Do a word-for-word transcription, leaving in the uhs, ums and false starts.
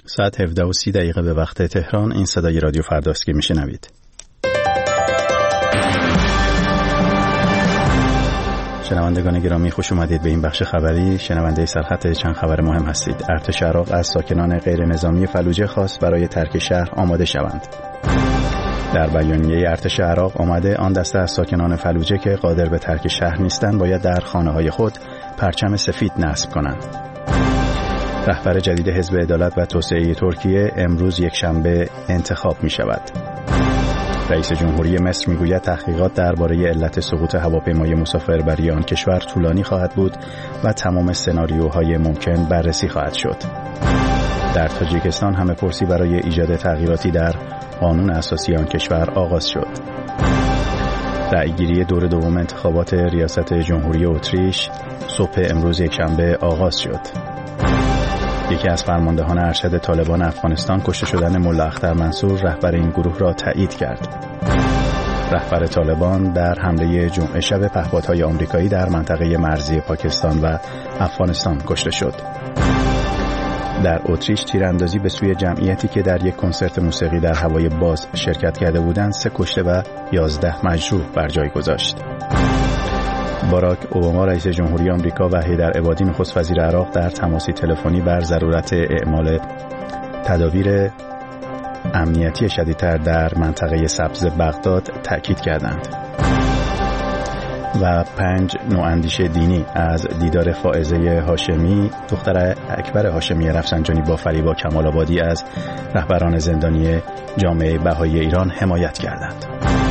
ساعت هفده و سی دقیقه به وقت تهران. این صدای رادیو فرداست که میشنوید. شنوندگان گرامی، خوش اومدید به این بخش خبری. شنونده سرخط چند خبر مهم هستید. ارتش عراق از ساکنان غیر نظامی فلوجه خواست برای ترک شهر آماده شوند. در بیانیه ارتش عراق آمده آن دسته از ساکنان فلوجه که قادر به ترک شهر نیستند باید در خانه‌های خود پرچم سفید نصب کنند. رهبر جدید حزب عدالت و توسعه ترکیه امروز یکشنبه انتخاب می شود. رئیس جمهوری مصر میگوید تحقیقات درباره علت سقوط هواپیمای مسافربری آن کشور طولانی خواهد بود و تمام سناریوهای ممکن بررسی خواهد شد. در تاجیکستان همه پرسی برای ایجاد تغییراتی در قانون اساسی آن کشور آغاز شد. رأیگیری دور دوم انتخابات ریاست جمهوری اتریش صبح امروز یکشنبه آغاز شد. یکی از فرماندهان ارشد طالبان افغانستان کشته شدن ملا اختر منصور رهبر این گروه را تایید کرد. رهبر طالبان در حمله جمعه شب پهپادهای آمریکایی در منطقه مرزی پاکستان و افغانستان کشته شد. در اتریش تیراندازی به سوی جمعیتی که در یک کنسرت موسیقی در هوای باز شرکت کرده بودند سه کشته و یازده مجروح بر جای گذاشت. باراک اوباما رئیس جمهوری آمریکا و حیدر عبادی نخست وزیر عراق در تماسی تلفنی بر ضرورت اعمال تدابیر امنیتی شدیدتر در منطقه سبز بغداد تأکید کردند. و پنج نواندیش دینی از دیدار فائزه هاشمی دختر اکبر هاشمی رفسنجانی با فریبا کمال آبادی از رهبران زندانی جامعه بهایی ایران حمایت کردند.